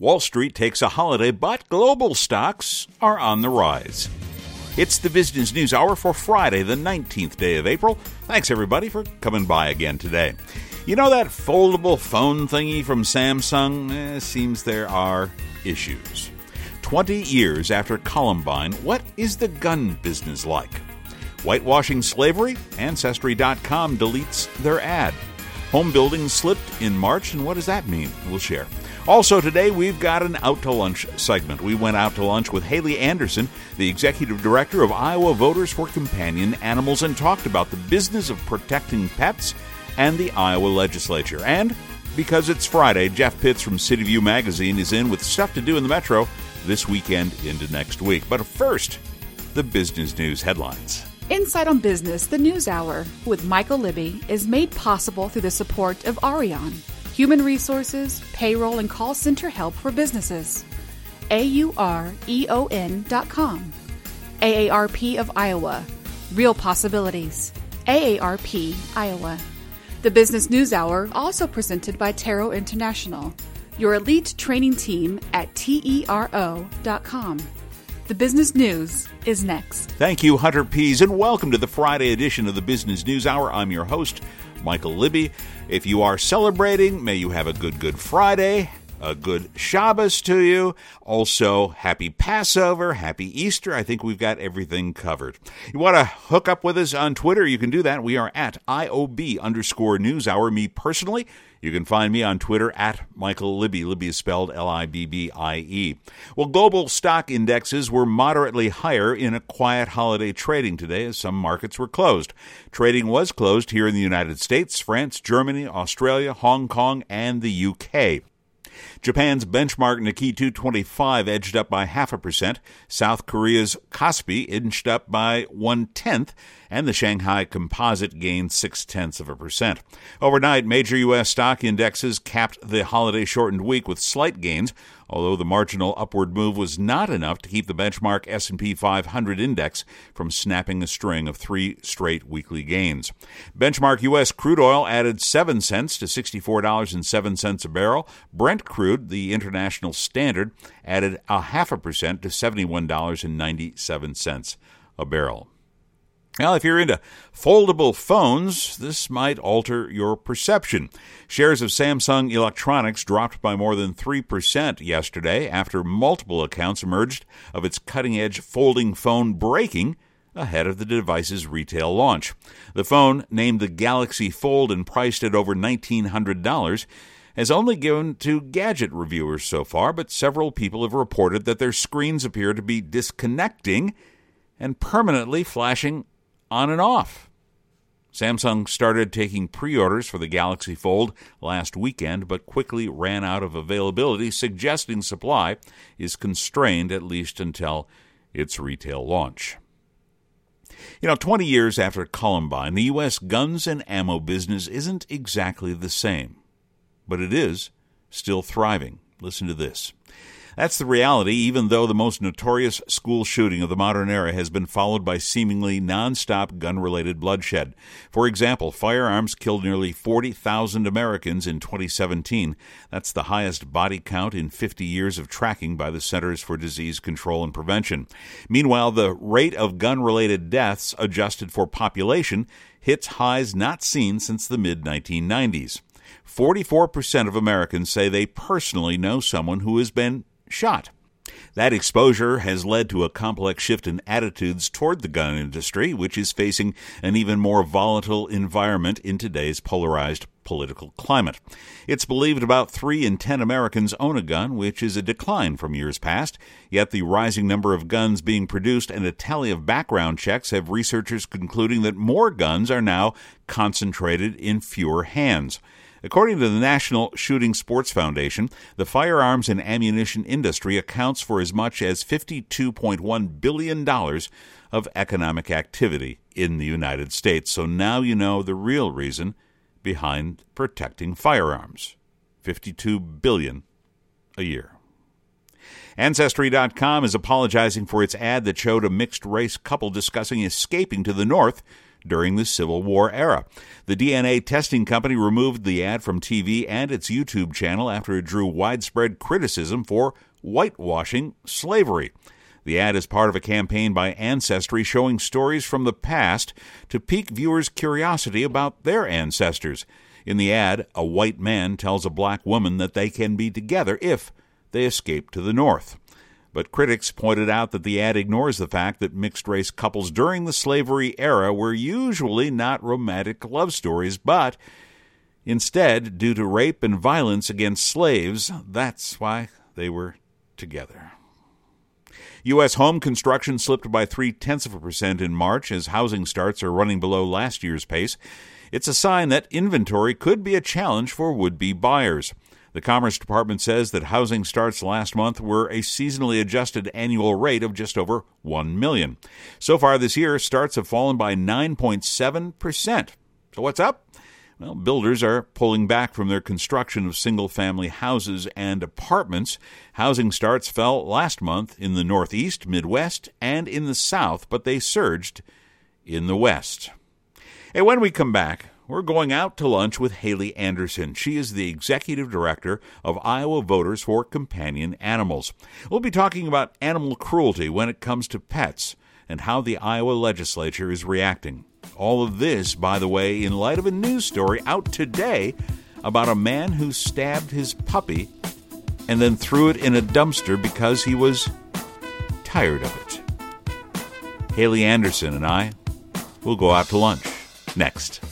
Wall Street takes a holiday, but global stocks are on the rise. It's the Business News Hour for Friday, the 19th day of April. Thanks, everybody, for coming by again today. You know that foldable phone thingy from Samsung? Seems there are issues. 20 years after Columbine, what is the gun business like? Whitewashing slavery? Ancestry.com deletes their ad. Home building slipped in March, and what does that mean? We'll share. Also today, we've got an Out to Lunch segment. We went out to lunch with Haley Anderson, the Executive Director of Iowa Voters for Companion Animals, and talked about the business of protecting pets and the Iowa legislature. And because it's Friday, Jeff Pitts from City View Magazine is in with stuff to do in the Metro this weekend into next week. But first, the business news headlines. Insight on Business, the News Hour, with Michael Libby, is made possible through the support of Arion, human resources, payroll, and call center help for businesses. AUREON.com. AARP of Iowa. Real possibilities. AARP, Iowa. The Business News Hour, also presented by Taro International, your elite training team at TERO.com. The Business News is next. Thank you, Hunter Pease, and welcome to the Friday edition of the Business News Hour. I'm your host, Michael Libby. If you are celebrating, may you have a good Friday, a good Shabbos to you. Also, happy Passover, happy Easter. I think we've got everything covered. You want to hook up with us on Twitter? You can do that. We are at IOB_NewsHour. Me personally, you can find me on Twitter at Michael Libby. Libby is spelled Libbie. Well, global stock indexes were moderately higher in a quiet holiday trading today as some markets were closed. Trading was closed here in the United States, France, Germany, Australia, Hong Kong, and the UK. Japan's benchmark Nikkei 225 edged up by 0.5%. South Korea's Kospi inched up by 0.1%, and the Shanghai Composite gained 0.6%. Overnight, major U.S. stock indexes capped the holiday-shortened week with slight gains, although the marginal upward move was not enough to keep the benchmark S&P 500 index from snapping a string of 3 straight weekly gains. Benchmark U.S. crude oil added 7 cents to $64.07 a barrel. Brent crude, the international standard, added 0.5% to $71.97 a barrel. Now, if you're into foldable phones, this might alter your perception. Shares of Samsung Electronics dropped by more than 3% yesterday after multiple accounts emerged of its cutting-edge folding phone breaking ahead of the device's retail launch. The phone, named the Galaxy Fold and priced at over $1,900, has only given to gadget reviewers so far, but several people have reported that their screens appear to be disconnecting and permanently flashing on and off. Samsung started taking pre-orders for the Galaxy Fold last weekend, but quickly ran out of availability, suggesting supply is constrained at least until its retail launch. 20 years after Columbine, the U.S. guns and ammo business isn't exactly the same, but it is still thriving. Listen to this. That's the reality, even though the most notorious school shooting of the modern era has been followed by seemingly nonstop gun-related bloodshed. For example, firearms killed nearly 40,000 Americans in 2017. That's the highest body count in 50 years of tracking by the Centers for Disease Control and Prevention. Meanwhile, the rate of gun-related deaths adjusted for population hits highs not seen since the mid-1990s. 44% of Americans say they personally know someone who has been shot. That exposure has led to a complex shift in attitudes toward the gun industry, which is facing an even more volatile environment in today's polarized political climate. It's believed about 3 in 10 Americans own a gun, which is a decline from years past. Yet the rising number of guns being produced and a tally of background checks have researchers concluding that more guns are now concentrated in fewer hands. According to the National Shooting Sports Foundation, the firearms and ammunition industry accounts for as much as $52.1 billion of economic activity in the United States. So now you know the real reason behind protecting firearms. $52 billion a year. Ancestry.com is apologizing for its ad that showed a mixed-race couple discussing escaping to the north during the Civil War era. The DNA testing company removed the ad from TV and its YouTube channel after it drew widespread criticism for whitewashing slavery. The ad is part of a campaign by Ancestry showing stories from the past to pique viewers' curiosity about their ancestors. In the ad, a white man tells a black woman that they can be together if they escape to the North. But critics pointed out that the ad ignores the fact that mixed-race couples during the slavery era were usually not romantic love stories, but instead, due to rape and violence against slaves, that's why they were together. U.S. home construction slipped by 0.3% in March as housing starts are running below last year's pace. It's a sign that inventory could be a challenge for would-be buyers. The Commerce Department says that housing starts last month were a seasonally adjusted annual rate of just over 1 million. So far this year, starts have fallen by 9.7%. So what's up? Well, builders are pulling back from their construction of single-family houses and apartments. Housing starts fell last month in the Northeast, Midwest, and in the South, but they surged in the West. And when we come back, we're going out to lunch with Haley Anderson. She is the Executive Director of Iowa Voters for Companion Animals. We'll be talking about animal cruelty when it comes to pets and how the Iowa legislature is reacting. All of this, by the way, in light of a news story out today about a man who stabbed his puppy and then threw it in a dumpster because he was tired of it. Haley Anderson and I will go out to lunch next.